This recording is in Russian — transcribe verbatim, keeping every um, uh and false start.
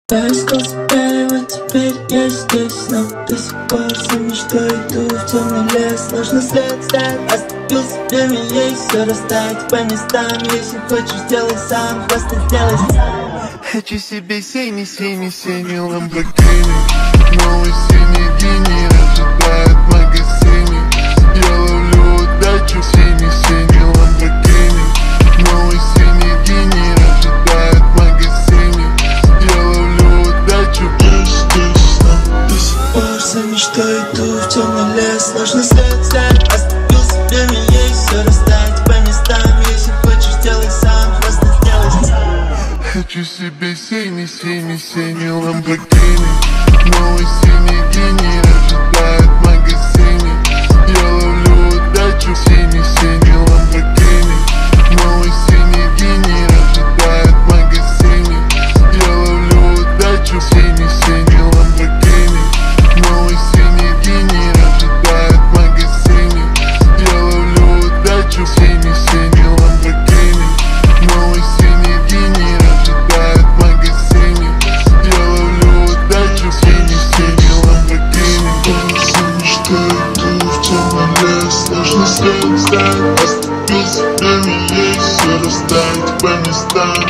Я искал себя, и вот теперь я здесь, но до сих пор за мечтой иду в темный лес. Ложный след ставит, оставил себе меня и все расставить по местам. Если хочешь, сделай сам, просто сделай сам. Хочу себе синий, синий, синий ламборгини. Новый синий гений ожидает в магазине. Я ловлю удачу, синий, синий ламборгини. Новый синий гений ожидает в магазине. Я ловлю удачу. До сих пор за мечтой иду в темный лес. Ложный след ставит, оставил себе меня и все расставить по местам. Если хочешь, сделай сам, просто сделай сам. Хочу себе синий, синий, синий ламборгини. Новый синий гений ожидает в магазине. Я ловлю удачу, синий, синий ламборгини. Новый синий гений ожидает в магазине. Я ловлю удачу, синий, синий ламборгини. Новый синий гений ожидает в магазине. Я ловлю удачу, синий, синий ламборгини. Новый синий гений ожидает в магазине. Я ловлю удачу, синий, синий ламборгини. Что иду в темный лес. Ложный след ставит, оставил себе меня и все расставить по местам.